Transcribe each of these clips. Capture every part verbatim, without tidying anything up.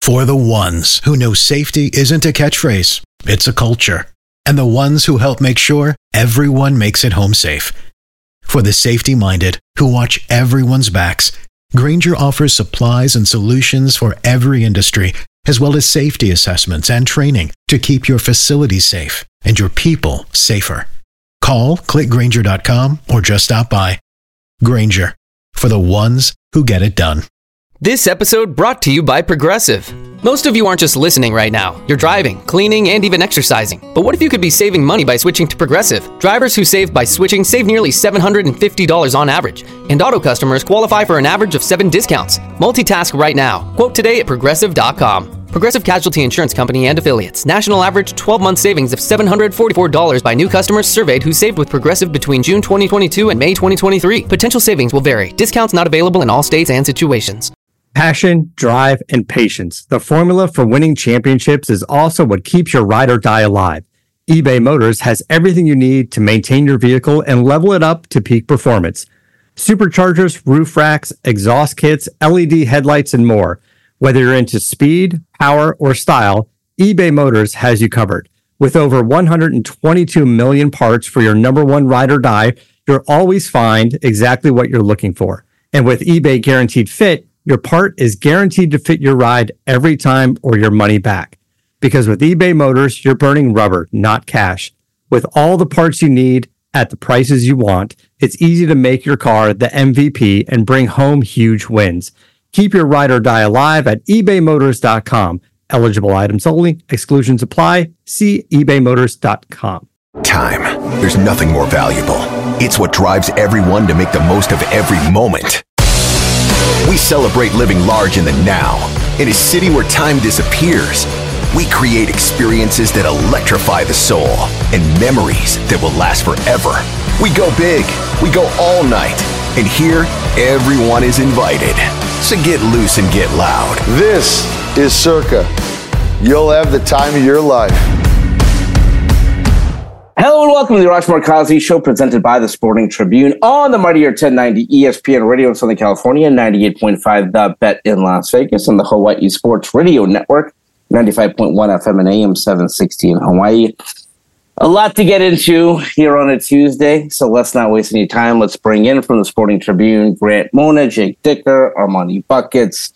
For the ones who know safety isn't a catchphrase, it's a culture. And the ones who help make sure everyone makes it home safe. For the safety-minded who watch everyone's backs, Grainger offers supplies and solutions for every industry, as well as safety assessments and training to keep your facilities safe and your people safer. Call, click Grainger dot com, or just stop by. Grainger, for the ones who get it done. This episode brought to you by Progressive. Most of you aren't just listening right now. You're driving, cleaning, and even exercising. But what if you could be saving money by switching to Progressive? Drivers who save by switching save nearly seven hundred fifty dollars on average. And auto customers qualify for an average of seven discounts. Multitask right now. Quote today at Progressive dot com. Progressive Casualty Insurance Company and Affiliates. National average twelve-month savings of seven hundred forty-four dollars by new customers surveyed who saved with Progressive between June twenty twenty-two and May twenty twenty-three. Potential savings will vary. Discounts not available in all states and situations. Passion, drive, and patience. The formula for winning championships is also what keeps your ride or die alive. eBay Motors has everything you need to maintain your vehicle and level it up to peak performance. Superchargers, roof racks, exhaust kits, L E D headlights, and more. Whether you're into speed, power, or style, eBay Motors has you covered. With over one hundred twenty-two million parts for your number one ride or die, you'll always find exactly what you're looking for. And with eBay Guaranteed Fit, your part is guaranteed to fit your ride every time or your money back. Because with eBay Motors, you're burning rubber, not cash. With all the parts you need at the prices you want, it's easy to make your car the M V P and bring home huge wins. Keep your ride or die alive at ebay motors dot com. Eligible items only. Exclusions apply. See ebay motors dot com. Time. There's nothing more valuable. It's what drives everyone to make the most of every moment. We celebrate living large in the now. In a city where time disappears, we create experiences that electrify the soul and memories that will last forever. We go big, we go all night, and here, everyone is invited. So get loose and get loud. This is Circa. You'll have the time of your life. Hello and welcome to the Arash Markazi Show, presented by the Sporting Tribune on the Mightier ten ninety E S P N Radio in Southern California, ninety-eight point five The Bet in Las Vegas, and the Hawaii Sports Radio Network, ninety-five point one F M and A M seven sixty in Hawaii. A lot to get into here on a Tuesday, so let's not waste any time. Let's bring in from the Sporting Tribune, Grant Mona, Jake Dicker, Armani Buckets.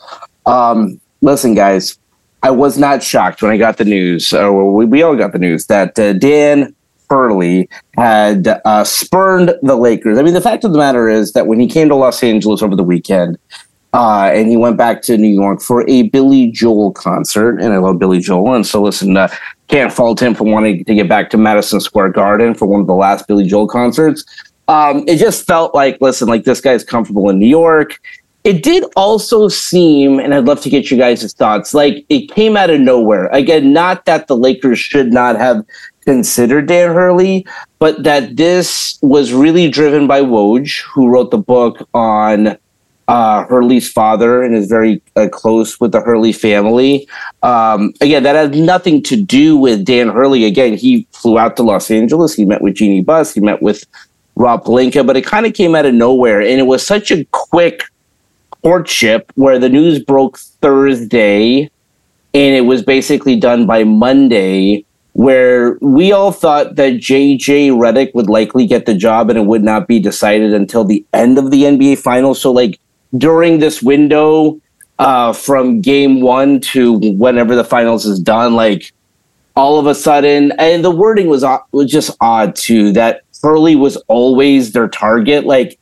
Um, listen, guys, I was not shocked when I got the news, or we, we all got the news, that uh, Dan Hurley had uh, spurned the Lakers. I mean, the fact of the matter is that when he came to Los Angeles over the weekend, uh, and he went back to New York for a Billy Joel concert, and I love Billy Joel, and so listen, uh, can't fault him for wanting to get back to Madison Square Garden for one of the last Billy Joel concerts. Um, it just felt like, listen, like this guy's comfortable in New York. It did also seem, and I'd love to get you guys' thoughts, like it came out of nowhere. Again, not that the Lakers should not have considered Dan Hurley, but that this was really driven by Woj, who wrote the book on uh, Hurley's father and is very uh, close with the Hurley family. Um, again, that has nothing to do with Dan Hurley. Again, he flew out to Los Angeles. He met with Jeannie Buss. He met with Rob Pelinka, but it kind of came out of nowhere. And it was such a quick courtship where the news broke Thursday and it was basically done by Monday, where we all thought that J J Redick would likely get the job and it would not be decided until the end of the N B A Finals. So, like, during this window uh, from game one to whenever the finals is done, like, all of a sudden, and the wording was, was just odd, too, that Hurley was always their target. Like,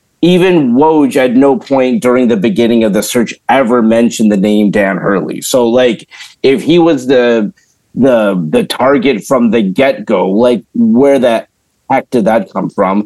even Woj at no point during the beginning of the search ever mentioned the name Dan Hurley. So, like, if he was the the the target from the get-go, like, where the heck did that come from?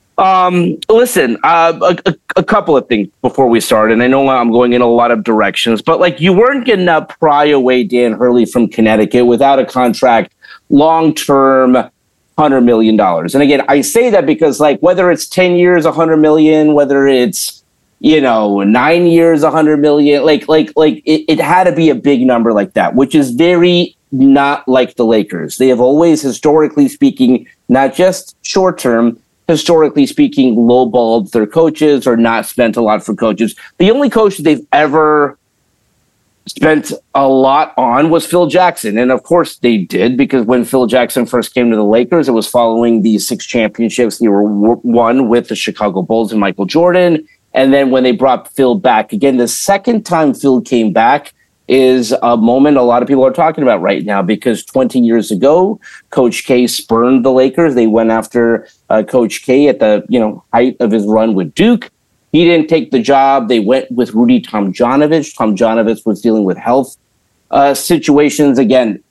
Um, listen, uh, a, a couple of things before we start, and I know I'm going in a lot of directions, but, like, you weren't going to pry away Dan Hurley from Connecticut without a contract long-term, one hundred million dollars. And again, I say that because, like, whether it's ten years, one hundred million dollars, whether it's, you know, nine years, one hundred million dollars, like, like, like it, it had to be a big number like that, which is very not like the Lakers. They have always, historically speaking, not just short term, historically speaking, lowballed their coaches or not spent a lot for coaches. The only coach that they've ever spent a lot on was Phil Jackson. And of course they did, because when Phil Jackson first came to the Lakers, it was following the six championships they were won with the Chicago Bulls and Michael Jordan. And then when they brought Phil back again, the second time Phil came back is a moment a lot of people are talking about right now, because twenty years ago, Coach K spurned the Lakers. They went after uh, Coach K at the you know height of his run with Duke. He didn't take the job. They went with Rudy Tomjanovich. Tomjanovich was dealing with health uh, situations. Again,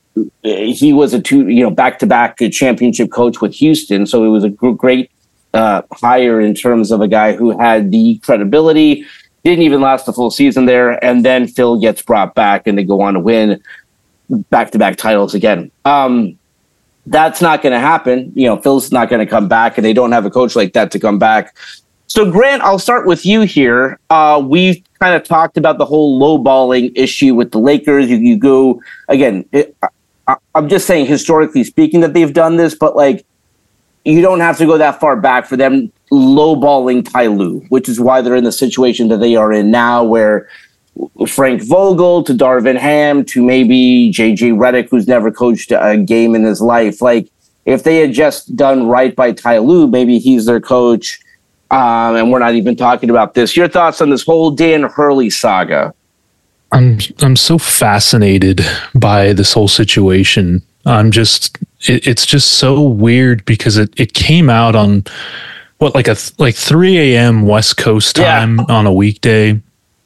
he was a two, you know, back-to-back championship coach with Houston. So it was a great uh, hire in terms of a guy who had the credibility, didn't even last the full season there. And then Phil gets brought back and they go on to win back-to-back titles again. Um, that's not going to happen. You know, Phil's not going to come back, and they don't have a coach like that to come back. So, Grant, I'll start with you here. Uh, we've kind of talked about the whole lowballing issue with the Lakers. You, you go, again, it, I, I'm just saying, historically speaking, that they've done this, but, like, you don't have to go that far back for them lowballing Ty Lue, which is why they're in the situation that they are in now, where Frank Vogel to Darvin Ham to maybe J J Redick, who's never coached a game in his life. Like, if they had just done right by Ty Lue, maybe he's their coach. Um, and we're not even talking about this. Your thoughts on this whole Dan Hurley saga? I'm I'm so fascinated by this whole situation. I'm just it, it's just so weird because it, it came out on what like a like three a.m. West Coast time yeah. on a weekday,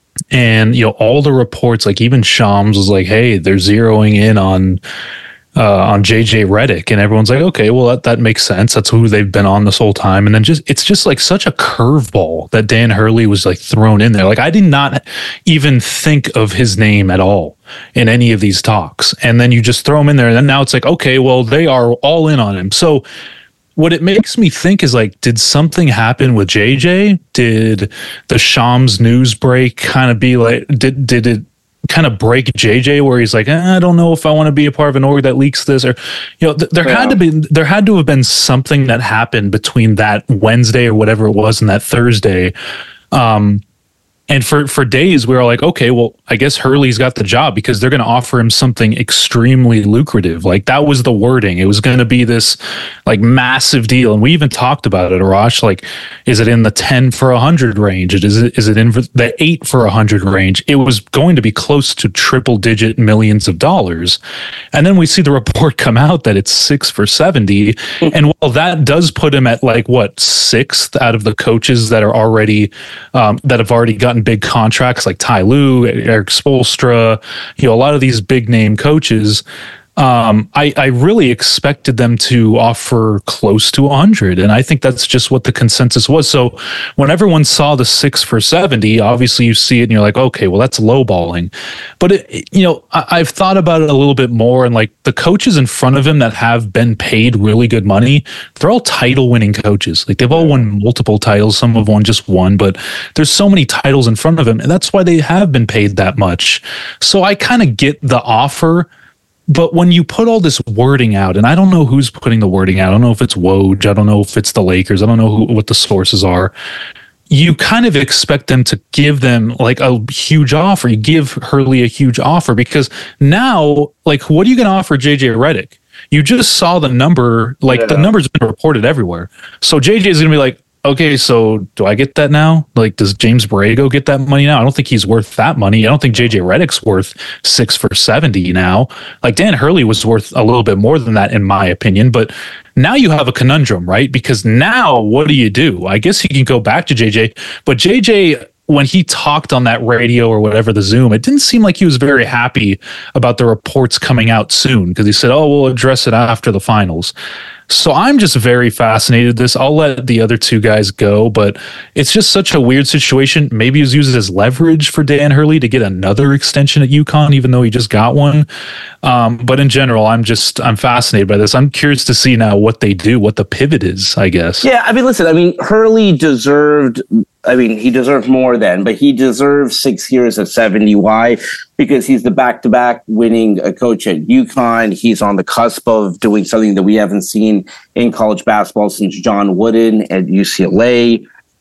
and you know all the reports, like even Shams was like, "Hey, they're zeroing in on." Uh, on J J Redick, and everyone's like, okay, well that, that makes sense. That's who they've been on this whole time. And then just it's just like such a curveball that Dan Hurley was like thrown in there. Like I did not even think of his name at all in any of these talks. And then you just throw him in there, and then now it's like, okay, well they are all in on him. So what it makes me think is like, did something happen with J J? Did the Shams news break kind of be like, did did it kind of break J J where he's like, eh, I don't know if I want to be a part of an org that leaks this, or you know, th- there yeah. had to be there had to have been something that happened between that Wednesday or whatever it was and that Thursday. Um, and for for days we were like, okay, well, I guess Hurley's got the job because they're going to offer him something extremely lucrative. Like that was the wording. It was going to be this like massive deal, and we even talked about it, Arash. Like, is it in the ten for a hundred range? Is it is it in the eight for a hundred range? It was going to be close to triple digit millions of dollars, and then we see the report come out that it's six for seventy. And while that does put him at like what sixth out of the coaches that are already um, that have already gotten big contracts, like Ty Lue, Eric Spoelstra, you know, a lot of these big name coaches, um, I, I really expected them to offer close to one hundred. And I think that's just what the consensus was. So when everyone saw the six for seventy, obviously you see it and you're like, okay, well, that's lowballing. But, it, you know, I, I've thought about it a little bit more, and like the coaches in front of him that have been paid really good money, they're all title winning coaches. Like they've all won multiple titles. Some have won just one, but there's so many titles in front of him. And that's why they have been paid that much. So I kind of get the offer. But when you put all this wording out, and I don't know who's putting the wording out, I don't know if it's Woj, I don't know if it's the Lakers, I don't know who, what the sources are. You kind of expect them to give them like a huge offer. You give Hurley a huge offer because now, like, what are you going to offer J J Redick? You just saw the number, like yeah. the number's been reported everywhere. So J J is going to be like, okay, so do I get that now? Like, does James Borrego get that money now? I don't think he's worth that money. I don't think J J Redick's worth six for seventy now. Like, Dan Hurley was worth a little bit more than that, in my opinion. But now you have a conundrum, right? Because now what do you do? I guess you can go back to J J, but J J, when he talked on that radio or whatever, the Zoom, it didn't seem like he was very happy about the reports coming out soon, because he said, oh, we'll address it after the finals. So I'm just very fascinated with this. I'll let the other two guys go, but it's just such a weird situation. Maybe it was used as leverage for Dan Hurley to get another extension at UConn, even though he just got one. Um, but in general, I'm just, I'm fascinated by this. I'm curious to see now what they do, what the pivot is, I guess. Yeah, I mean, listen, I mean, Hurley deserved, I mean, he deserved more then, but he deserves six years of seventy. Why? Because he's the back-to-back winning a coach at UConn. He's on the cusp of doing something that we haven't seen in college basketball since John Wooden at U C L A.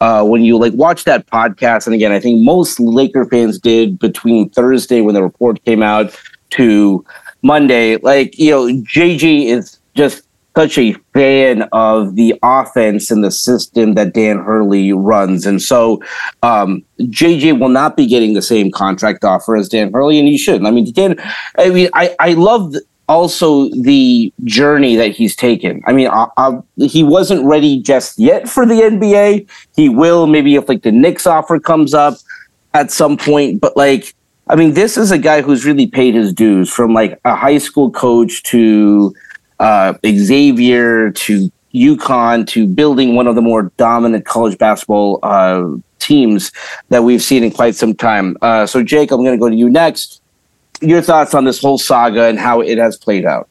uh, when you like watch that podcast, and again, I think most Laker fans did between Thursday when the report came out to Monday, like, you know, J J is just such a fan of the offense and the system that Dan Hurley runs. And so um, J J will not be getting the same contract offer as Dan Hurley, and he shouldn't. I mean, Dan, I mean, I, I love also the journey that he's taken. I mean, I, I, he wasn't ready just yet for the N B A. He will maybe if like the Knicks offer comes up at some point, but like, I mean, this is a guy who's really paid his dues from like a high school coach to Uh, Xavier to UConn to building one of the more dominant college basketball uh, teams that we've seen in quite some time. Uh, so, Jake, I'm going to go to you next. Your thoughts on this whole saga and how it has played out.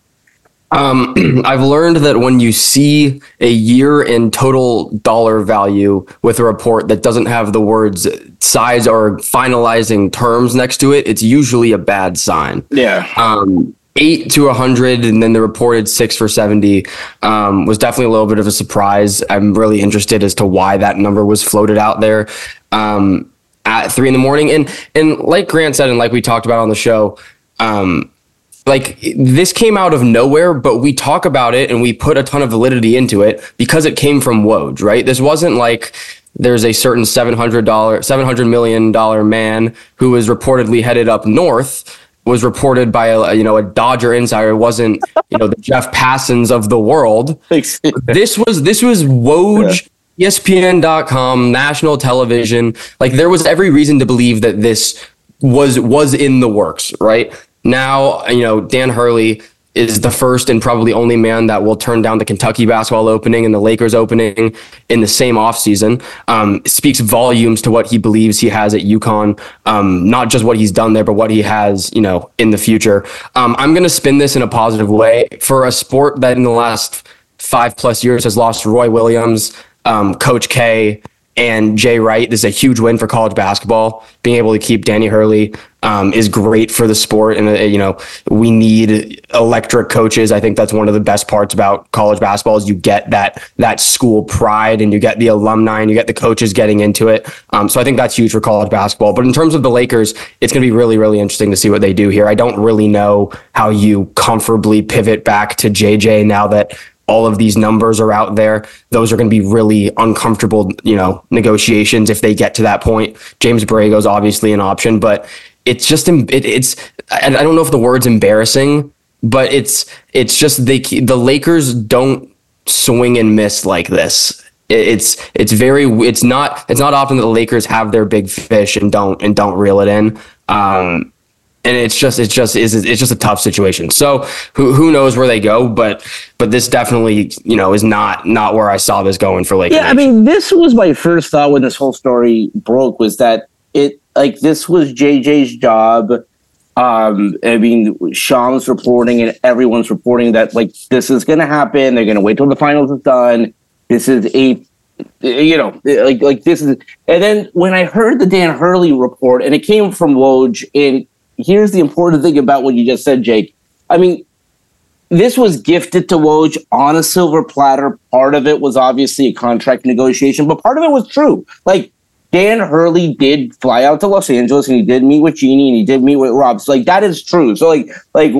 Um, I've learned that when you see a year in total dollar value with a report that doesn't have the words size or finalizing terms next to it, it's usually a bad sign. Yeah. Um, eight to a hundred, and then the reported six for seventy um, was definitely a little bit of a surprise. I'm really interested as to why that number was floated out there um, at three in the morning. And and like Grant said, and like we talked about on the show, um, like this came out of nowhere, but we talk about it and we put a ton of validity into it because it came from Woj, right? This wasn't like there's a certain seven hundred dollars, seven hundred million dollars man who was reportedly headed up north, was reported by a, you know, a Dodger insider. It wasn't, you know, the Jeff Passons of the world. This was, this was Woj, yeah. E S P N dot com, national television. Like there was every reason to believe that this was, was in the works, right? Now, you know, Dan Hurley is the first and probably only man that will turn down the Kentucky basketball opening and the Lakers opening in the same offseason. Um, speaks volumes to what he believes he has at UConn, um, not just what he's done there, but what he has, you know, in the future. Um, I'm going to spin this in a positive way for a sport that in the last five plus years has lost Roy Williams, um, Coach K, and Jay Wright. This is a huge win for college basketball. Being able to keep Danny Hurley um, is great for the sport. And, uh, you know, we need electric coaches. I think that's one of the best parts about college basketball is you get that that school pride and you get the alumni and you get the coaches getting into it. Um, so I think that's huge for college basketball. But in terms of the Lakers, it's going to be really, really interesting to see what they do here. I don't really know how you comfortably pivot back to J J now that all of these numbers are out there. Those are going to be really uncomfortable, you know, negotiations if they get to that point. James Borrego is obviously an option, but it's just, it, it's, I don't know if the word's embarrassing, but it's, it's just they, the Lakers don't swing and miss like this. It's, it's very, it's not, it's not often that the Lakers have their big fish and don't, and don't reel it in. Um, And it's just, it's just, is it's just a tough situation. So who who knows where they go, but but this definitely, you know, is not not where I saw this going for Laker. Yeah, Nation. I mean, this was my first thought when this whole story broke was that it like this was J J's job. Um, I mean, Shams reporting and everyone's reporting that like this is going to happen. They're going to wait till the finals is done. This is a, you know, like like this is. And then when I heard the Dan Hurley report and it came from Woj, and here's the important thing about what you just said, Jake. I mean, this was gifted to Woj on a silver platter. Part of it was obviously a contract negotiation, but part of it was true. Like, Dan Hurley did fly out to Los Angeles, and he did meet with Jeannie, and he did meet with Rob. So, like, that is true. So, like, like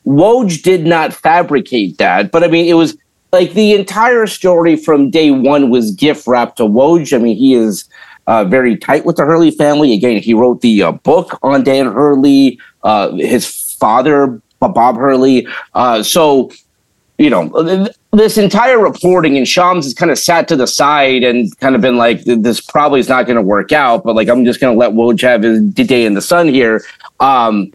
Woj did not fabricate that. But, I mean, it was, like, the entire story from day one was gift wrapped to Woj. I mean, he is Uh, very tight with the Hurley family. Again, he wrote the uh, book on Dan Hurley, uh, his father, Bob Hurley. Uh, so, you know, this entire reporting, and Shams has kind of sat to the side and kind of been like, this probably is not going to work out, but like, I'm just going to let Woj have his day in the sun here. Um,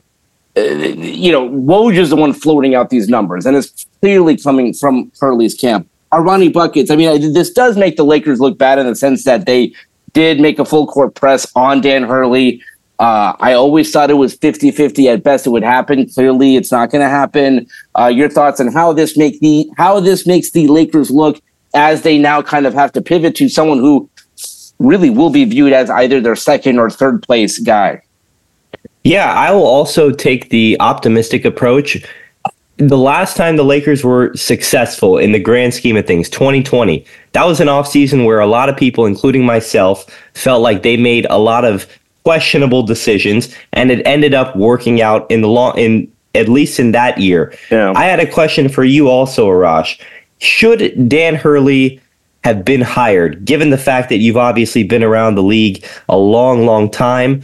you know, Woj is the one floating out these numbers, and it's clearly coming from Hurley's camp. Armani Buckets, I mean, this does make the Lakers look bad in the sense that they did make a full court press on Dan Hurley. Uh, I always thought it was fifty-fifty at best it would happen. Clearly, it's not going to happen. Uh, your thoughts on how this make the how this makes the Lakers look as they now kind of have to pivot to someone who really will be viewed as either their second or third place guy. Yeah, I will also take the optimistic approach. the last time the Lakers were successful in the grand scheme of things, twenty twenty, that was an offseason where a lot of people, including myself, felt like they made a lot of questionable decisions, and it ended up working out in the long, in at least in that year. Yeah. I had a question for you also, Arash. Should Dan Hurley have been hired, given the fact that you've obviously been around the league a long, long time?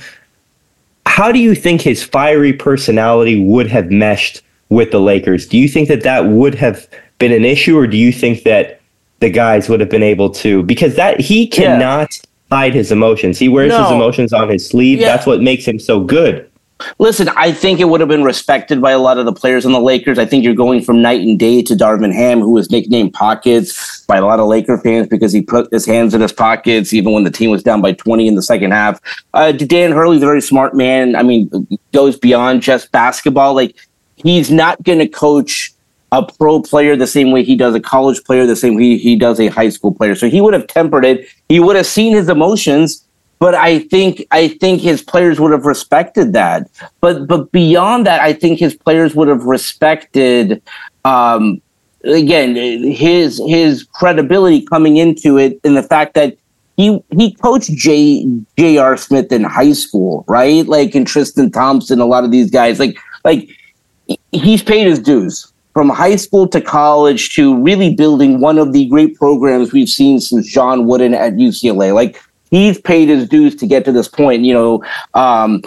How do you think his fiery personality would have meshed with the Lakers? Do you think that that would have been an issue, or do you think that the guys would have been able to? Because that he cannot yeah. hide his emotions. He wears no. his emotions on his sleeve. Yeah. That's what makes him so good. Listen, I think it would have been respected by a lot of the players on the Lakers. I think you're going from night and day to Darvin Ham, who was nicknamed Pockets by a lot of Laker fans because he put his hands in his pockets even when the team was down by twenty in the second half. Uh, Dan Hurley's a very smart man. I mean, goes beyond just basketball. Like, he's not going to coach a pro player the same way he does a college player, the same way he does a high school player. So he would have tempered it. He would have seen his emotions. But I think I think his players would have respected that. But but beyond that, I think his players would have respected, um, again, his his credibility coming into it, and the fact that he he coached J J R Smith in high school, right? Like, and Tristan Thompson, a lot of these guys, like like he's paid his dues from high school to college to really building one of the great programs we've seen since John Wooden at U C L A. Like, he's paid his dues to get to this point, you know. Um,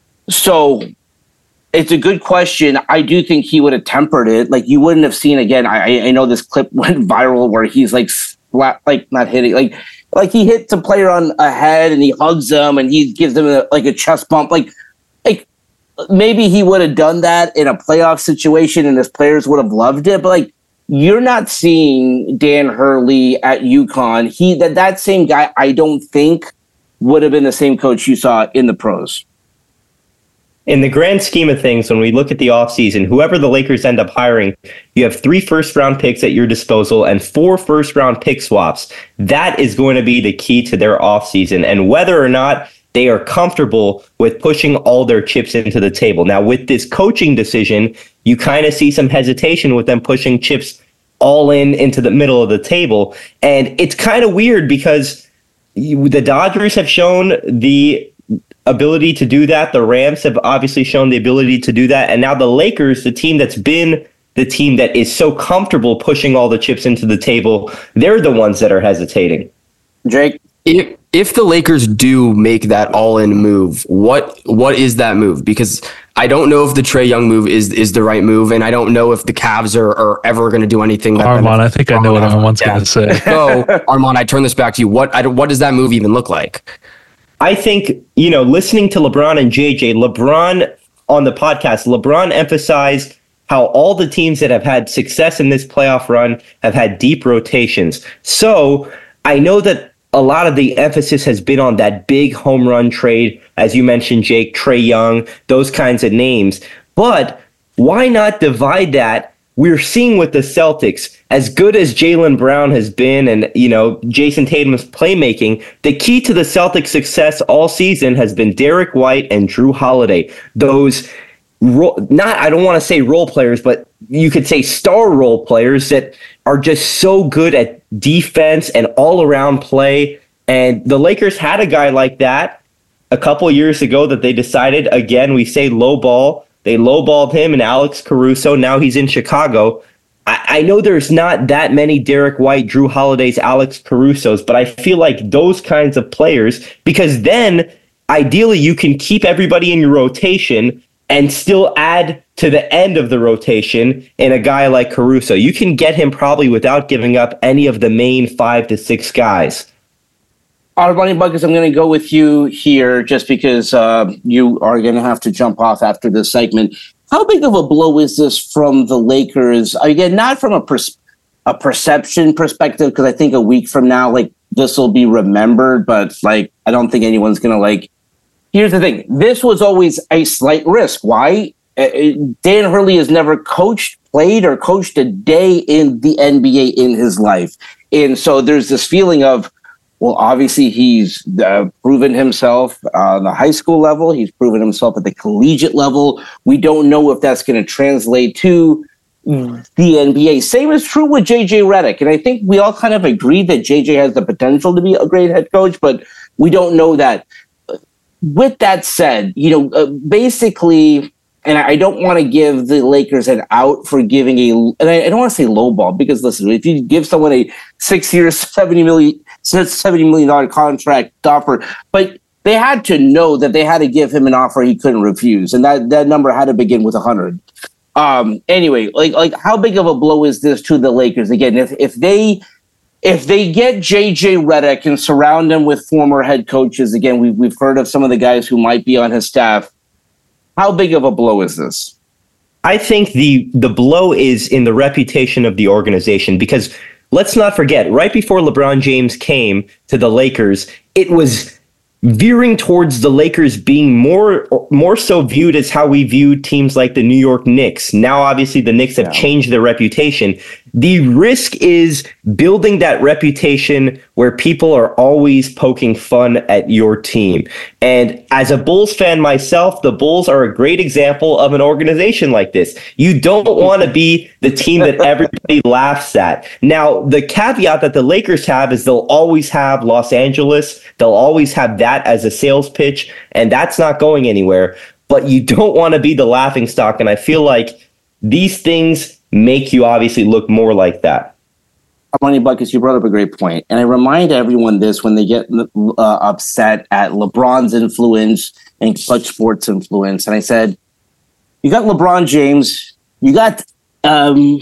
so it's a good question. I do think he would have tempered it. Like, you wouldn't have seen, again, I, I know this clip went viral where he's like, flat, like not hitting, like, like he hits a player on a head and he hugs him and he gives him a, like a chest bump. Like, like maybe he would have done that in a playoff situation and his players would have loved it. But like, you're not seeing Dan Hurley at UConn. He that that same guy, I don't think, would have been the same coach you saw in the pros. In the grand scheme of things, when we look at the offseason, whoever the Lakers end up hiring, you have three first-round picks at your disposal and four first-round pick swaps. That is going to be the key to their offseason, and whether or not they are comfortable with pushing all their chips into the table. Now, with this coaching decision, you kind of see some hesitation with them pushing chips all in into the middle of the table. And it's kind of weird because you, the Dodgers have shown the ability to do that. The Rams have obviously shown the ability to do that. And now the Lakers, the team that's been the team that is so comfortable pushing all the chips into the table, they're the ones that are hesitating. Jake? If, if the Lakers do make that all-in move, what what is that move? Because I don't know if the Trae Young move is is the right move, and I don't know if the Cavs are, are ever going to do anything. That Armand, I think I know what Armand's going to say. So, Armand, I turn this back to you. What I don't, what does that move even look like? I think, you know, listening to LeBron and J J, LeBron on the podcast, LeBron emphasized how all the teams that have had success in this playoff run have had deep rotations. So I know that a lot of the emphasis has been on that big home run trade, as you mentioned, Jake, Trae Young, those kinds of names. But why not divide that? We're seeing with the Celtics, as good as Jaylen Brown has been and, you know, Jason Tatum's playmaking, the key to the Celtics' success all season has been Derek White and Drew Holiday. Those, ro- not, I don't want to say role players, but you could say star role players that are just so good at defense and all-around play. And the Lakers had a guy like that a couple years ago that they decided, again, we say low ball. They lowballed him and Alex Caruso. Now he's in Chicago. I, I know there's not that many Derek White, Drew Holidays, Alex Carusos, but I feel like those kinds of players, because then ideally you can keep everybody in your rotation and still add to the end of the rotation in a guy like Caruso. You can get him probably without giving up any of the main five to six guys. All right, Bunny Buckets, I'm going to go with you here just because uh, you are going to have to jump off after this segment. How big of a blow is this from the Lakers? Again, not from a, pers- a perception perspective, because I think a week from now, like, this will be remembered, but, like, I don't think anyone's going to, like, here's the thing. This was always a slight risk. Why? Uh, Dan Hurley has never coached, played, or coached a day in the N B A in his life. And so there's this feeling of, well, obviously he's uh, proven himself on the high school level. He's proven himself at the collegiate level. We don't know if that's going to translate to the N B A. Same is true with J J Redick. And I think we all kind of agree that J J has the potential to be a great head coach, but we don't know that. With that said, you know, uh, basically, and I don't want to give the Lakers an out for giving a, and I, I don't want to say lowball, because listen, if you give someone a six-year, seventy million, seventy million dollars contract offer, but they had to know that they had to give him an offer he couldn't refuse, and that, that number had to begin with one hundred. Um, anyway, like like how big of a blow is this to the Lakers? Again, if if they if they get J J Redick and surround him with former head coaches, again, we've we've heard of some of the guys who might be on his staff. How big of a blow is this? I think the the blow is in the reputation of the organization, because let's not forget, right before LeBron James came to the Lakers, it was veering towards the Lakers being more more so viewed as how we view teams like the New York Knicks. Now, obviously, the Knicks have yeah. changed their reputation. The risk is building that reputation where people are always poking fun at your team. And as a Bulls fan myself, the Bulls are a great example of an organization like this. You don't want to be the team that everybody laughs at. Now, the caveat that the Lakers have is they'll always have Los Angeles. They'll always have that as a sales pitch, and that's not going anywhere. But you don't want to be the laughingstock, and I feel like these things make you obviously look more like that. Money Buckets, you brought up a great point. And I remind everyone this when they get uh, upset at LeBron's influence and Clutch Sports influence. And I said, you got LeBron James, you got um,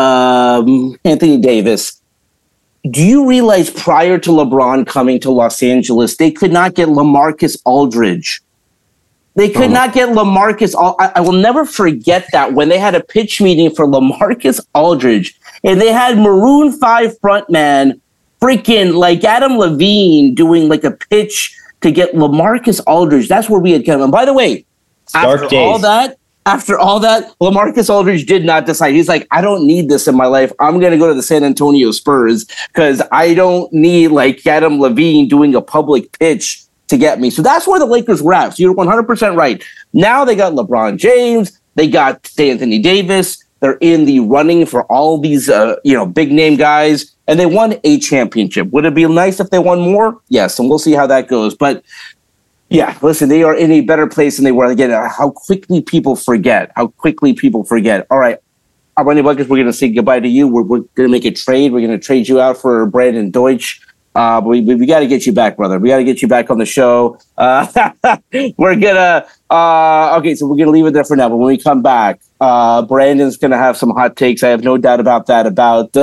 um, Anthony Davis. Do you realize prior to LeBron coming to Los Angeles, they could not get LaMarcus Aldridge? They could oh. not get LaMarcus. I, I will never forget that when they had a pitch meeting for LaMarcus Aldridge, and they had Maroon five frontman freaking like Adam Levine doing like a pitch to get LaMarcus Aldridge. That's where we had come. And by the way, Dark after days. all that, after all that, LaMarcus Aldridge did not decide. He's like, I don't need this in my life. I'm going to go to the San Antonio Spurs because I don't need like Adam Levine doing a public pitch to get me. So that's where the Lakers were at. So you're one hundred percent right. Now they got LeBron James. They got Anthony Davis. They're in the running for all these, uh, you know, big name guys, and they won a championship. Would it be nice if they won more? Yes, and we'll see how that goes. But yeah, listen, they are in a better place than they were. Again, how quickly people forget. How quickly people forget. All right, our Money Buckets, we're going to say goodbye to you. We're, we're going to make a trade. We're going to trade you out for Brandon Deutsch. Uh, but we, we, we got to get you back, brother. We got to get you back on the show. Uh, we're going to, uh, okay, so we're going to leave it there for now. But when we come back, uh, Brandon's going to have some hot takes. I have no doubt about that, about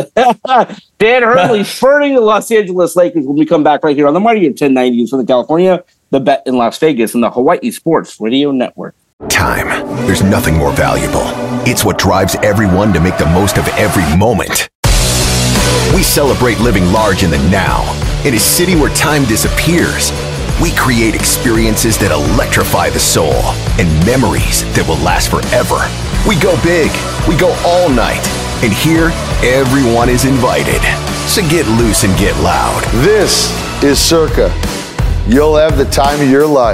Dan Hurley spurning the Los Angeles Lakers when we come back right here on the Marty at ten ninety in Southern California, the Bet in Las Vegas, and the Hawaii Sports Radio Network. Time. There's nothing more valuable. It's what drives everyone to make the most of every moment. We celebrate living large in the now. In a city where time disappears, we create experiences that electrify the soul and memories that will last forever. We go big, we go all night, and here, everyone is invited. So get loose and get loud. This is Circa. You'll have the time of your life.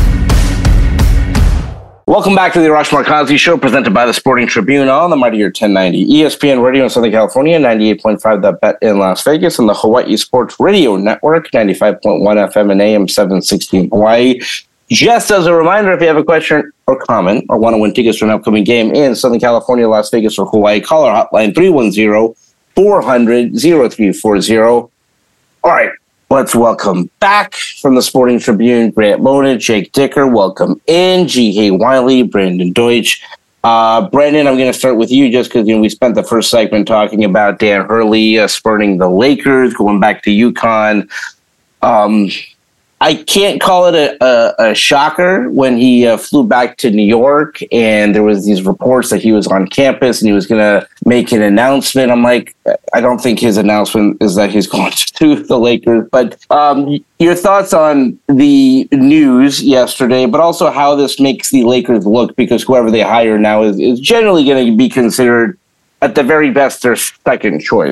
Welcome back to the Arash Markazi Show, presented by the Sporting Tribune on the Mightier ten ninety E S P N Radio in Southern California, ninety-eight point five The Bet in Las Vegas, and the Hawaii Sports Radio Network, ninety-five point one F M and A M seven sixty in Hawaii. Just as a reminder, if you have a question or comment or want to win tickets to an upcoming game in Southern California, Las Vegas, or Hawaii, call our hotline three one zero, four hundred, zero three four zero. All right. Let's welcome back from the Sporting Tribune, Grant Mona, Jake Dicker. Welcome in, G. Hay Wiley, Brandon Deutsch. Uh, Brandon, I'm going to start with you just because you know we spent the first segment talking about Dan Hurley uh, spurning the Lakers, going back to UConn. Um, I can't call it a, a, a shocker when he uh, flew back to New York and there was these reports that he was on campus and he was going to make an announcement. I'm like, I don't think his announcement is that he's going to the Lakers. But um, your thoughts on the news yesterday, but also how this makes the Lakers look, because whoever they hire now is, is generally going to be considered, at the very best, their second choice.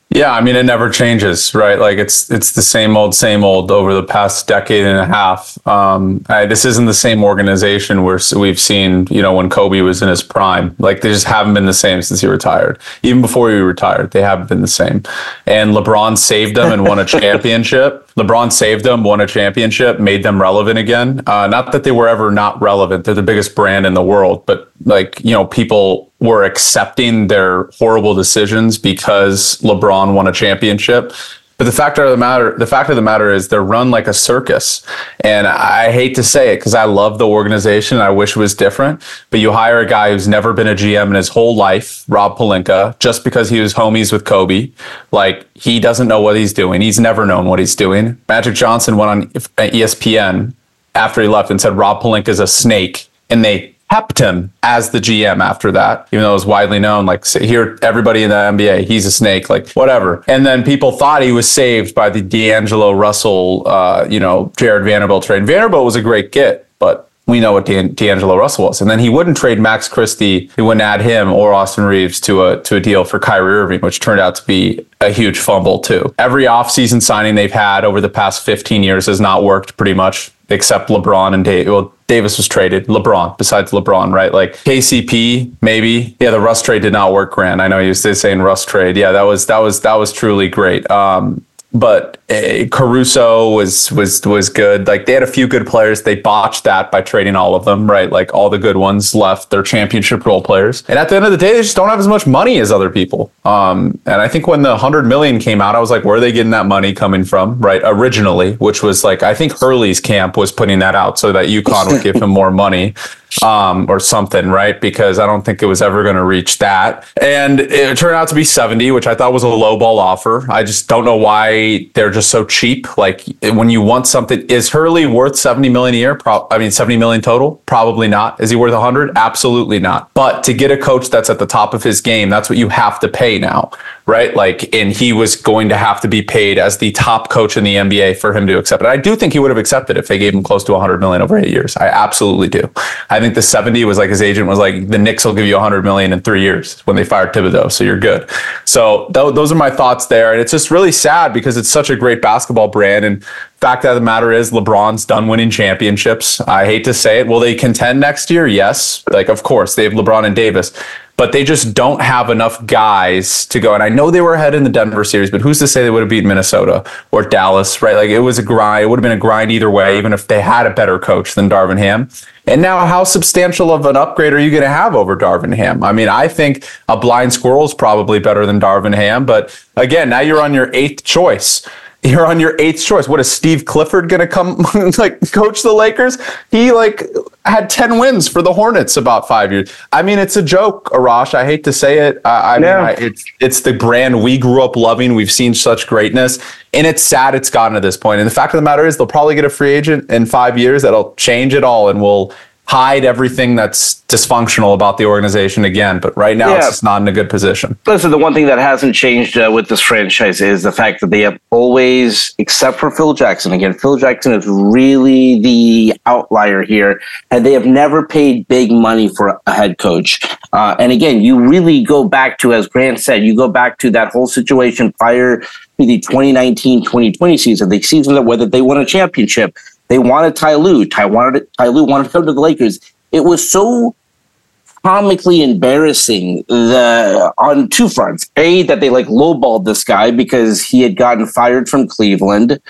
Yeah, I mean, it never changes, right? Like it's it's the same old, same old over the past decade and a half. Um, I, this isn't the same organization where we've seen, you know, when Kobe was in his prime. Like they just haven't been the same since he retired. Even before he retired, they haven't been the same. And LeBron saved them and won a championship. LeBron saved them, won a championship, made them relevant again. Uh, not that they were ever not relevant. They're the biggest brand in the world, but like, you know, people were accepting their horrible decisions because LeBron won a championship. But the fact of the matter, the fact of the matter is they're run like a circus. And I hate to say it because I love the organization. I wish it was different. But you hire a guy who's never been a G M in his whole life, Rob Pelinka, just because he was homies with Kobe. Like, he doesn't know what he's doing. He's never known what he's doing. Magic Johnson went on E S P N after he left and said Rob Pelinka is a snake. And they kept him as the G M after that, even though it was widely known, like here, everybody in the N B A, he's a snake, like whatever. And then people thought he was saved by the D'Angelo Russell, uh, you know, Jared Vanderbilt trade. Vanderbilt was a great get, but we know what D'An- D'Angelo Russell was. And then he wouldn't trade Max Christie. He wouldn't add him or Austin Reeves to a to a deal for Kyrie Irving, which turned out to be a huge fumble too. Every offseason signing they've had over the past fifteen years has not worked pretty much, except LeBron and Dave. Well, Davis was traded. LeBron, besides LeBron, right? Like K C P, maybe. Yeah, the Russ trade did not work, Grant. I know you was saying Russ trade. Yeah, that was that was that was truly great. Um, but uh, Caruso was was was good. Like they had a few good players. They botched that by trading all of them, right? Like all the good ones left. They're championship role players. And at the end of the day, they just don't have as much money as other people. Um, and I think when the hundred million came out, I was like, where are they getting that money coming from? Right? Originally, which was like, I think Hurley's camp was putting that out so that UConn would give him more money. Um, or something, right? Because I don't think it was ever going to reach that. And it turned out to be seventy, which I thought was a low ball offer. I just don't know why they're just so cheap. Like when you want something, is Hurley worth seventy million a year? Pro- I mean, seventy million total? Probably not. Is he worth one hundred? Absolutely not. But to get a coach that's at the top of his game, that's what you have to pay now, right? Like, and he was going to have to be paid as the top coach in the N B A for him to accept it. I do think he would have accepted if they gave him close to one hundred million over eight years. I absolutely do. I think the seventy was like his agent was like, the Knicks will give you one hundred million in three years when they fired Thibodeau, so you're good. So th- those are my thoughts there. And it's just really sad because it's such a great basketball brand. And fact of the matter is LeBron's done winning championships. I hate to say it. Will they contend next year? Yes. Like, of course, they have LeBron and Davis. But they just don't have enough guys to go. And I know they were ahead in the Denver series, but who's to say they would have beaten Minnesota or Dallas, right? Like it was a grind. It would have been a grind either way, even if they had a better coach than Darvin Ham. And now how substantial of an upgrade are you going to have over Darvin Ham? I mean, I think a blind squirrel is probably better than Darvin Ham. But again, now you're on your eighth choice. You're on your eighth choice. What is Steve Clifford going to come like coach the Lakers? He like had ten wins for the Hornets about five years. I mean, it's a joke, Arash. I hate to say it. Uh, I yeah. mean, I, it's it's the brand we grew up loving. We've seen such greatness, and it's sad it's gotten to this point. And the fact of the matter is, they'll probably get a free agent in five years that'll change it all, and will hide everything that's dysfunctional about the organization again. But right now, yeah. it's just not in a good position. Listen, the one thing that hasn't changed uh, with this franchise is the fact that they have always, except for Phil Jackson, again, Phil Jackson is really the outlier here, and they have never paid big money for a head coach. Uh, and again, you really go back to, as Grant said, you go back to that whole situation prior to the twenty nineteen twenty twenty season, the season that whether they won a championship. They wanted Ty Lue. Ty wanted Ty Lue wanted to come to the Lakers. It was so comically embarrassing the on two fronts. A, that they like lowballed this guy because he had gotten fired from Cleveland,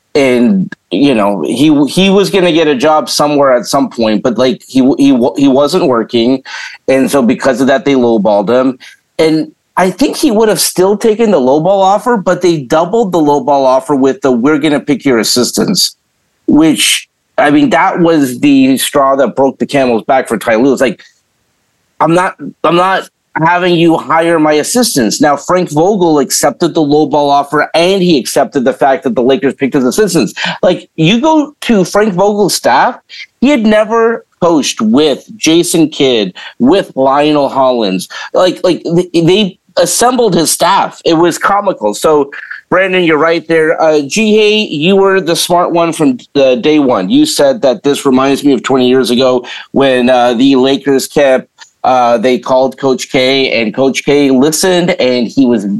and you know he he was going to get a job somewhere at some point, but like he he he wasn't working, and so because of that they lowballed him. And I think he would have still taken the lowball offer, but they doubled the lowball offer with the "we're going to pick your assistants." Which, I mean, that was the straw that broke the camel's back for Ty Lue. It's like, I'm not, I'm not having you hire my assistants. Now, Frank Vogel accepted the lowball offer, and he accepted the fact that the Lakers picked his assistants. Like, you go to Frank Vogel's staff, he had never coached with Jason Kidd, with Lionel Hollins. Like, like they assembled his staff. It was comical. So, Brandon, you're right there. Uh, G-Hay, you were the smart one from uh, day one. You said that this reminds me of twenty years ago when uh, the Lakers kept, uh, they called Coach K, and Coach K listened, and he was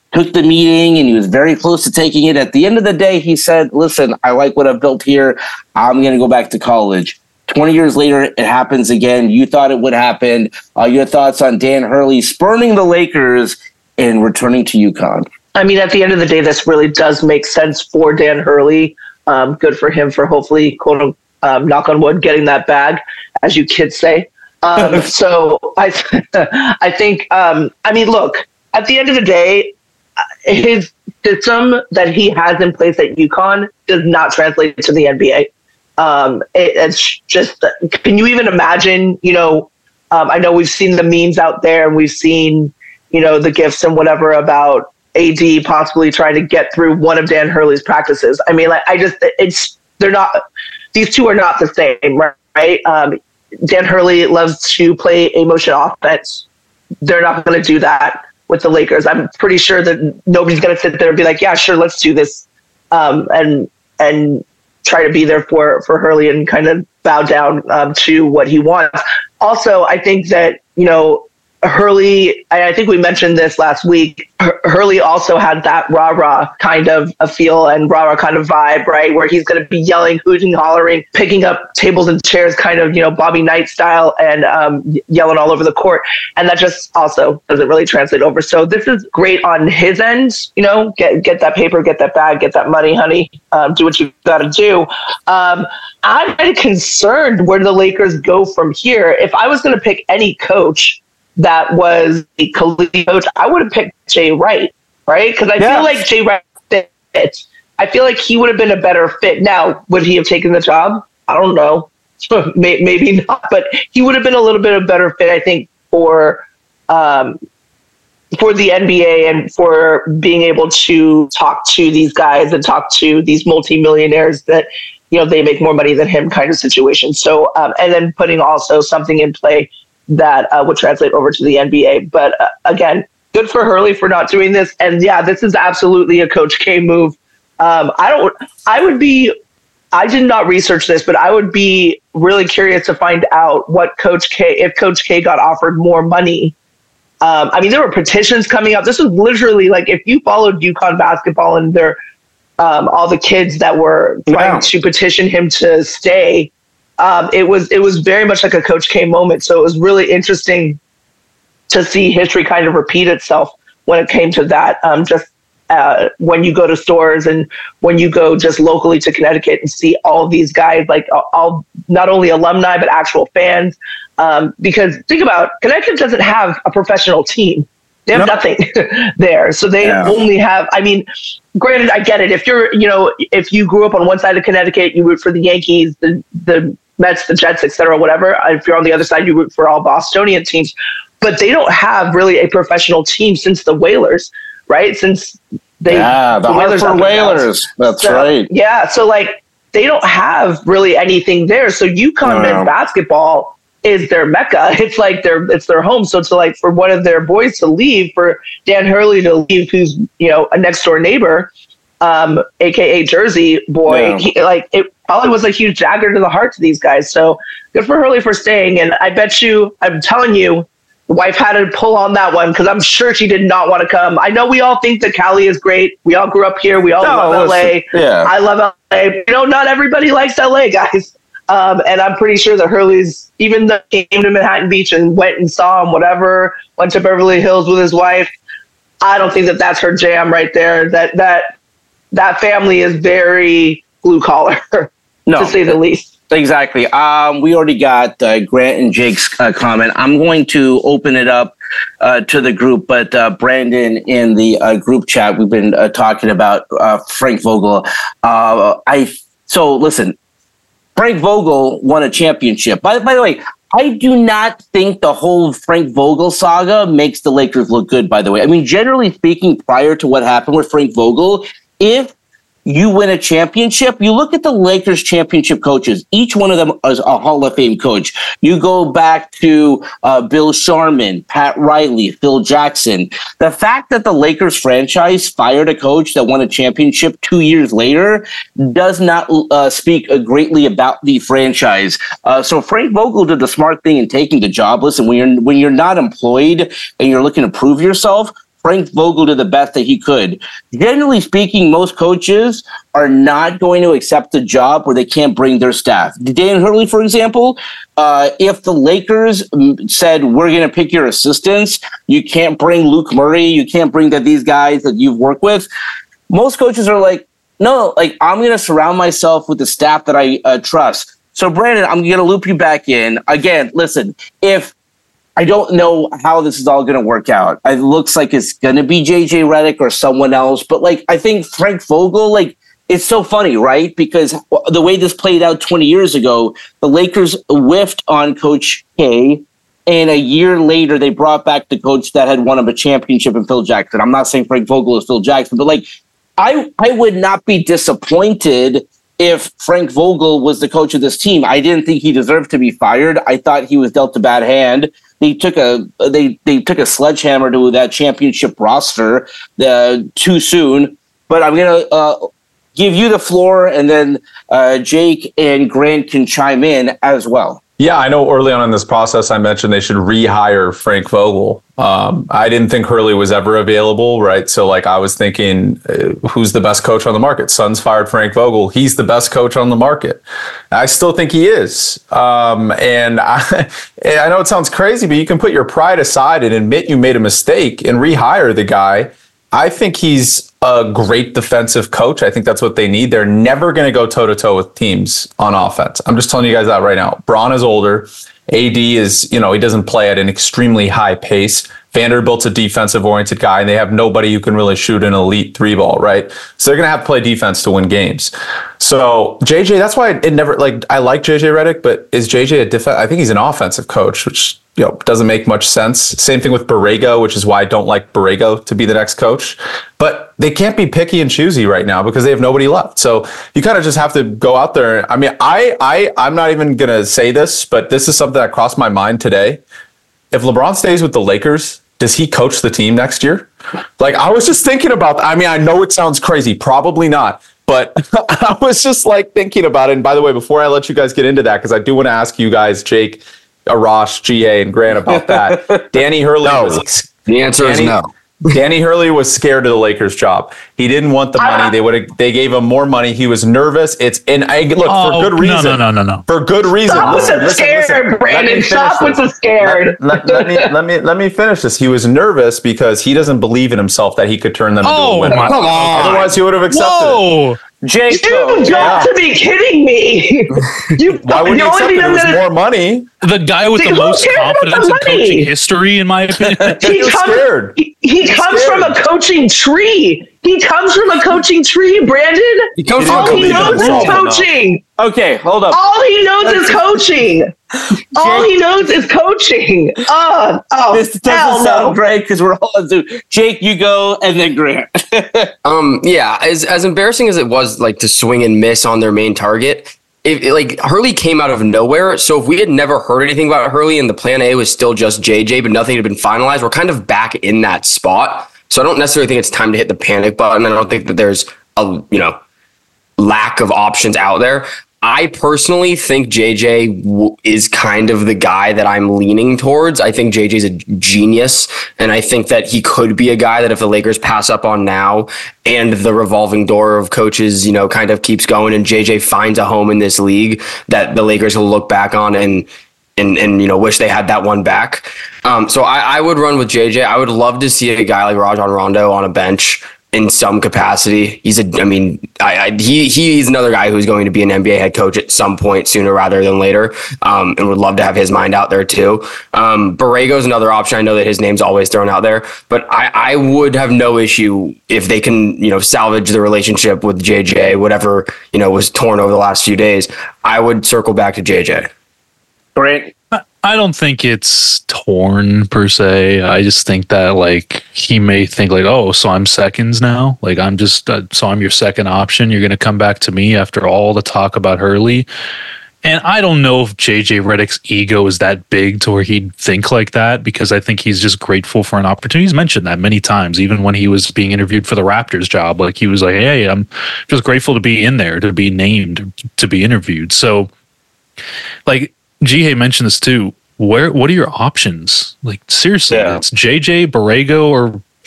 took the meeting and he was very close to taking it. At the end of the day, he said, listen, I like what I've built here. I'm going to go back to college. twenty years later, it happens again. You thought it would happen. Uh, your thoughts on Dan Hurley spurning the Lakers and returning to UConn? I mean, at the end of the day, this really does make sense for Dan Hurley. Um, good for him for hopefully, quote, um, knock on wood, getting that bag, as you kids say. Um, so I, I think, um, I mean, look, at the end of the day, his system that he has in place at UConn does not translate to the N B A. Um, it, it's just, can you even imagine, you know, um, I know we've seen the memes out there and we've seen, you know, the GIFs and whatever about A D possibly trying to get through one of Dan Hurley's practices. I mean, like, I just, it's, they're not, these two are not the same, right? Um, Dan Hurley loves to play a motion offense. They're not going to do that with the Lakers. I'm pretty sure that nobody's going to sit there and be like, yeah, sure, let's do this. Um, and, and try to be there for, for Hurley and kind of bow down um, to what he wants. Also, I think that, you know, Hurley, I think we mentioned this last week, Hurley also had that rah-rah kind of a feel and rah-rah kind of vibe, right? Where he's going to be yelling, hooting, hollering, picking up tables and chairs, kind of, you know, Bobby Knight style, and um, yelling all over the court. And that just also doesn't really translate over. So this is great on his end, you know, get get that paper, get that bag, get that money, honey, um, do what you got to do. Um, I'm kind of concerned where the Lakers go from here. If I was going to pick any coach that was a collegiate coach, I would have picked Jay Wright, right? Because I yeah. feel like Jay Wright fit. I feel like he would have been a better fit. Now, would he have taken the job? I don't know. Maybe not, but he would have been a little bit of a better fit, I think, for um, for the N B A and for being able to talk to these guys and talk to these multimillionaires that, you know, they make more money than him kind of situation. So, um, and then putting also something in play that uh, would translate over to the N B A. But uh, again, good for Hurley for not doing this. And yeah, this is absolutely a Coach K move. Um, I don't, I would be, I did not research this, but I would be really curious to find out what Coach K, if Coach K got offered more money. Um, I mean, there were petitions coming up. This was literally like, if you followed UConn basketball and there, um, all the kids that were trying wow. to petition him to stay, Um, it was it was very much like a Coach K moment. So it was really interesting to see history kind of repeat itself when it came to that. Um, just uh, when you go to stores and when you go just locally to Connecticut and see all of these guys, like all not only alumni but actual fans. Um, because think about it, Connecticut doesn't have a professional team. They have nope. nothing there. So they yeah. only have, I mean, granted, I get it. If you're, you know, if you grew up on one side of Connecticut, you root for the Yankees, the the Mets, the Jets, et cetera, whatever. If you're on the other side, you root for all Bostonian teams. But they don't have really a professional team since the Whalers, right? Since they yeah, the, the Hartford Whalers. That's so, right. Yeah, so like they don't have really anything there. So UConn men's basketball is their mecca. It's like their it's their home. So to like for one of their boys to leave, for Dan Hurley to leave, who's, you know, a next door neighbor, um, aka Jersey boy, yeah. he, like it probably was a huge dagger to the heart to these guys. So good for Hurley for staying. And I bet you, I'm telling you, the wife had to pull on that one because I'm sure she did not want to come. I know we all think that Cali is great. We all grew up here. We all no, love L A. Yeah. I love L A. You know, not everybody likes L A, guys. Um, and I'm pretty sure that Hurley's, even though he came to Manhattan Beach and went and saw him, whatever, went to Beverly Hills with his wife, I don't think that that's her jam right there. That that that family is very blue collar, no, to say the least. Exactly. Um, we already got uh, Grant and Jake's uh, comment. I'm going to open it up uh, to the group, but uh, Brandon, in the uh, group chat, we've been uh, talking about uh, Frank Vogel. Uh, I so listen. Frank Vogel won a championship. By, by the way, I do not think the whole Frank Vogel saga makes the Lakers look good, by the way. I mean, generally speaking, prior to what happened with Frank Vogel, if you win a championship, you look at the Lakers championship coaches. Each one of them is a Hall of Fame coach. You go back to uh, Bill Sharman, Pat Riley, Phil Jackson. The fact that the Lakers franchise fired a coach that won a championship two years later does not uh, speak uh, greatly about the franchise. Uh, so Frank Vogel did the smart thing in taking the job. Listen, when you're when you're not employed and you're looking to prove yourself, Frank Vogel to the best that he could. Generally speaking, most coaches are not going to accept a job where they can't bring their staff. Dan Hurley, for example, uh, if the Lakers said, we're going to pick your assistants, you can't bring Luke Murray, you can't bring that these guys that you've worked with. Most coaches are like, no, like I'm going to surround myself with the staff that I uh, trust. So, Brandon, I'm going to loop you back in. Again, listen, if I don't know how this is all going to work out. It looks like it's going to be J J Redick or someone else. But, like, I think Frank Vogel, like, it's so funny, right? Because the way this played out twenty years ago, the Lakers whiffed on Coach K, and a year later they brought back the coach that had won a championship in Phil Jackson. I'm not saying Frank Vogel is Phil Jackson, but, like, I I would not be disappointed if Frank Vogel was the coach of this team. I didn't think he deserved to be fired. I thought he was dealt a bad hand. They took a they they took a sledgehammer to that championship roster uh, too soon. But I'm gonna uh, give you the floor, and then uh, Jake and Grant can chime in as well. Yeah, I know early on in this process, I mentioned they should rehire Frank Vogel. Um, I didn't think Hurley was ever available, right? So, like, I was thinking, uh, who's the best coach on the market? Suns fired Frank Vogel. He's the best coach on the market. I still think he is. Um, and I, I know it sounds crazy, but you can put your pride aside and admit you made a mistake and rehire the guy. I think he's a great defensive coach. I think that's what they need. They're never going to go toe-to-toe with teams on offense. I'm just telling you guys that right now. Braun is older. A D is, you know, he doesn't play at an extremely high pace. Vanderbilt's a defensive-oriented guy, and they have nobody who can really shoot an elite three ball, right? So they're going to have to play defense to win games. So J J, that's why it never, like, I like J J Redick, but is J J a defense? I think he's an offensive coach, which, you know, doesn't make much sense. Same thing with Borrego, which is why I don't like Borrego to be the next coach. But they can't be picky and choosy right now because they have nobody left. So you kind of just have to go out there. I mean, I, I, I'm not even going to say this, but this is something that crossed my mind today. If LeBron stays with the Lakers, does he coach the team next year? Like, I was just thinking about that. I mean, I know it sounds crazy. Probably not. But I was just like thinking about it. And by the way, before I let you guys get into that, because I do want to ask you guys, Jake, Arash, G A, and Grant about that. Danny Hurley no. was The answer Danny, is no. Danny Hurley was scared of the Lakers job. He didn't want the money. They would have. They gave him more money. He was nervous. It's and I look oh, for good reason. No, no, no, no, no. For good reason. Stop listen, with the listen, scared, listen. Brandon. Stop with the scared. Let, let, let me let me let me finish this. He was nervous because he doesn't believe in himself that he could turn them into Oh, a winner. my Come on. Otherwise, he would have accepted Whoa. it. Jake, You though, got yeah. to be kidding me. You, Why would the he accept only it? It thing was that- more money. The guy with See, the who most cares about confidence the in coaching money? history, in my opinion. He He was comes, scared. he, he was comes scared. from a coaching tree. He comes from a coaching tree, Brandon. He comes He from All didn't he believe in knows is himself enough. coaching. Okay, hold up. All he knows is coaching. All he knows is coaching. Oh, oh This doesn't hell sound no. great because we're all on Zoom. Jake, you go, and then Grant. Um, yeah, as as embarrassing as it was, like to swing and miss on their main target, if it, like Hurley came out of nowhere. So if we had never heard anything about Hurley and the plan A was still just J J, but nothing had been finalized, we're kind of back in that spot. So I don't necessarily think it's time to hit the panic button. I don't think that there's a you know lack of options out there. I personally think J J w- is kind of the guy that I'm leaning towards. I think J J's a genius, and I think that he could be a guy that if the Lakers pass up on now and the revolving door of coaches, you know, kind of keeps going and J J finds a home in this league, that the Lakers will look back on and and and you know wish they had that one back. Um, so I, I would run with J J. I would love to see a guy like Rajon Rondo on a bench in some capacity. He's a, I mean, I, I he he's another guy who's going to be an N B A head coach at some point sooner rather than later, um, and would love to have his mind out there too. Um, Borrego's another option. I know that his name's always thrown out there, but I, I would have no issue if they can, you know, salvage the relationship with J J, whatever, you know, was torn over the last few days. I would circle back to J J. Grant. I don't think it's torn per se. I just think that like he may think like, oh, so I'm seconds now. Like I'm just uh, so I'm your second option. You're going to come back to me after all the talk about Hurley. And I don't know if J J Redick's ego is that big to where he'd think like that, because I think he's just grateful for an opportunity. He's mentioned that many times, even when he was being interviewed for the Raptors job. Like he was like, hey, I'm just grateful to be in there, to be named, to be interviewed. So like G A mentioned this too. Where what are your options? Like seriously, Yeah. it's J J, Borrego, or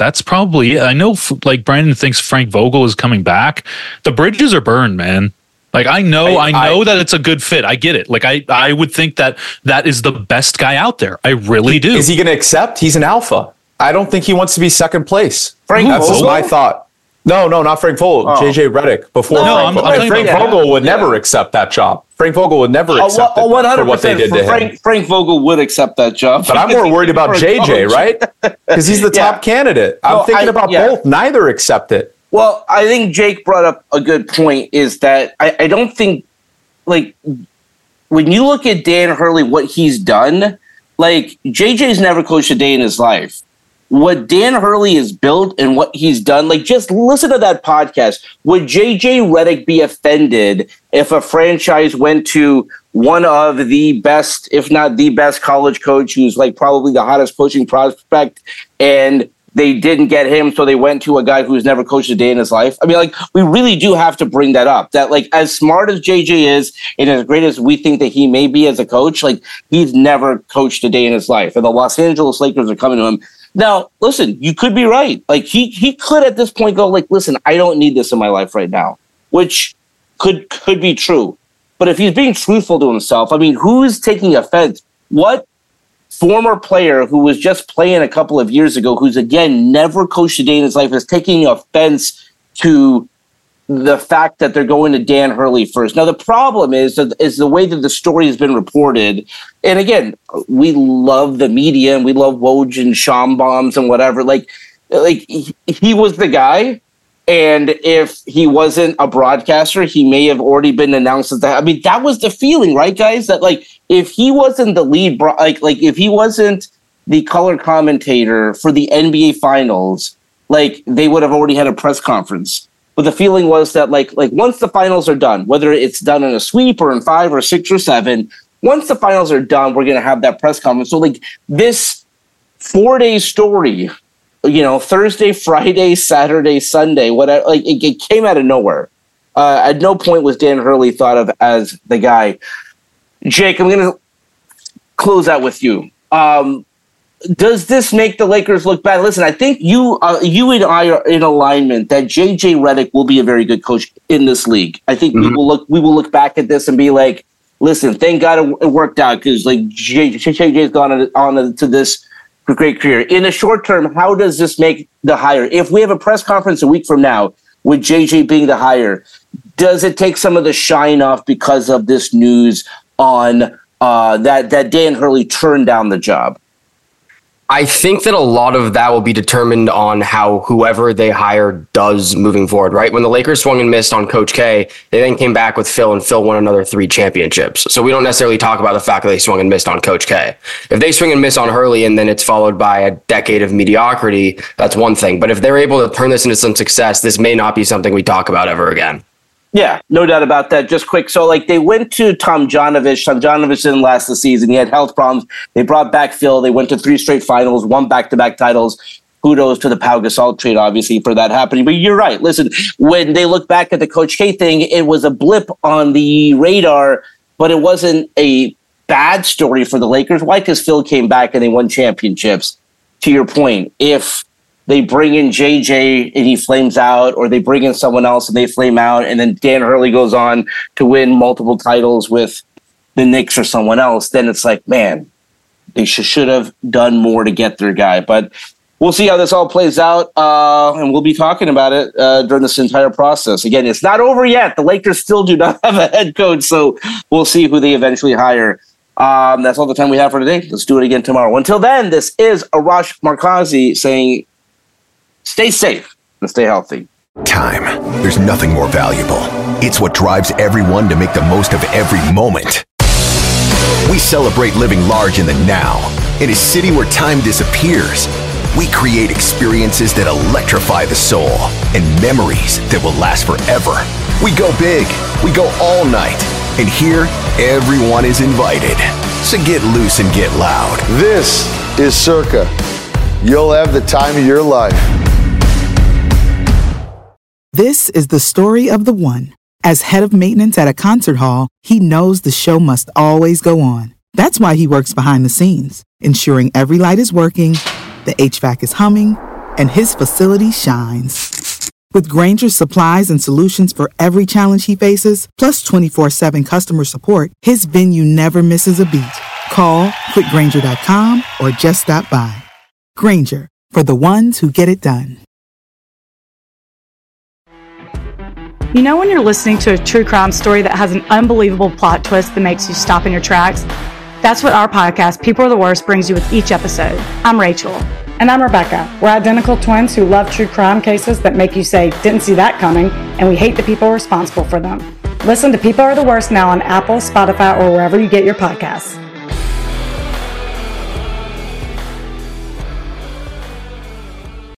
that's probably it. I know, like, Brandon thinks Frank Vogel is coming back. The bridges are burned, man. Like, I know, I, I know I, that it's a good fit. I get it. Like, I, I would think that that is the best guy out there. I really do. Is he going to accept? He's an alpha. I don't think he wants to be second place. Frank That's Vogel? just my thought. No, no, not Frank Vogel. Oh. J J Redick. Before no, Frank I'm, Vogel. I'm talking Frank about Vogel would yeah. never accept that job. Frank Vogel would never accept oh, it for what they did to Frank, him. Frank Vogel would accept that job. But I'm more worried about J J, right? Because he's the Yeah. top candidate. I'm No, thinking I- about yeah. both. Neither accept it. Well, I think Jake brought up a good point, is that I, I don't think, like, when you look at Dan Hurley, what he's done, like, J J's never coached a day in his life. What Dan Hurley has built and what he's done, like, just listen to that podcast. Would J J Redick be offended if a franchise went to one of the best, if not the best college coach, who's like probably the hottest coaching prospect, and they didn't get him, so they went to a guy who's never coached a day in his life? I mean, like, we really do have to bring that up. That, like, as smart as J J is, and as great as we think that he may be as a coach, like, he's never coached a day in his life. And the Los Angeles Lakers are coming to him. Now, listen, you could be right. Like, he he could at this point go, like, listen, I don't need this in my life right now, which could could be true. But if he's being truthful to himself, I mean, who is taking offense? What former player who was just playing a couple of years ago, who's, again, never coached a day in his life, is taking offense to the fact that they're going to Dan Hurley first? Now, the problem is, is the way that the story has been reported. And again, we love the media and we love Woj and Schombombs and whatever. Like, like he, he was the guy. And if he wasn't a broadcaster, he may have already been announced as that. I mean, that was the feeling, right, guys? That, like, if he wasn't the lead, bro- like, like if he wasn't the color commentator for the N B A Finals, like, they would have already had a press conference. But the feeling was that, like, like once the finals are done, whether it's done in a sweep or in five or six or seven, once the finals are done, we're going to have that press conference. So, like, this four-day story, you know, Thursday, Friday, Saturday, Sunday, whatever, like, it, it came out of nowhere. Uh, at no point was Dan Hurley thought of as the guy. Jake, I'm going to close out with you. Um, Does this make the Lakers look bad? Listen, I think you uh, you and I are in alignment that J J Redick will be a very good coach in this league. I think mm-hmm. we will look we will look back at this and be like, listen, thank God it worked out, because, like, J J's gone on, on to this great career. In the short term, how does this make the hire? If we have a press conference a week from now with J J being the hire, does it take some of the shine off because of this news on uh, that that Dan Hurley turned down the job? I think that a lot of that will be determined on how whoever they hire does moving forward, right? When the Lakers swung and missed on Coach K, they then came back with Phil, and Phil won another three championships. So we don't necessarily talk about the fact that they swung and missed on Coach K. If they swing and miss on Hurley and then it's followed by a decade of mediocrity, that's one thing. But if they're able to turn this into some success, this may not be something we talk about ever again. Yeah, no doubt about that. Just quick. So, like, they went to Tomjanovich. Tomjanovich didn't last the season. He had health problems. They brought back Phil. They went to three straight finals, won back-to-back titles. Kudos to the Pau Gasol trade, obviously, for that happening. But you're right. Listen, when they look back at the Coach K thing, it was a blip on the radar, but it wasn't a bad story for the Lakers. Why? Because Phil came back and they won championships. To your point, if they bring in J J and he flames out, or they bring in someone else and they flame out, and then Dan Hurley goes on to win multiple titles with the Knicks or someone else, then it's like, man, they sh- should have done more to get their guy. But we'll see how this all plays out, uh, and we'll be talking about it uh, during this entire process. Again, it's not over yet. The Lakers still do not have a head coach, so we'll see who they eventually hire. Um, that's all the time we have for today. Let's do it again tomorrow. Until then, this is Arash Markazi saying, stay safe and stay healthy. Time. There's nothing more valuable. It's what drives everyone to make the most of every moment. We celebrate living large in the now. In a city where time disappears, we create experiences that electrify the soul and memories that will last forever. We go big. We go all night. And here, everyone is invited. So get loose and get loud. This is Circa. You'll have the time of your life. This is the story of the one. As head of maintenance at a concert hall, he knows the show must always go on. That's why he works behind the scenes, ensuring every light is working, the H V A C is humming, and his facility shines. With Grainger's supplies and solutions for every challenge he faces, plus twenty-four seven customer support, his venue never misses a beat. Call quick grainger dot com or just stop by. Grainger, for the ones who get it done. You know when you're listening to a true crime story that has an unbelievable plot twist that makes you stop in your tracks? That's what our podcast, People Are the Worst, brings you with each episode. I'm Rachel. And I'm Rebecca. We're identical twins who love true crime cases that make you say, didn't see that coming, and we hate the people responsible for them. Listen to People Are the Worst now on Apple, Spotify, or wherever you get your podcasts.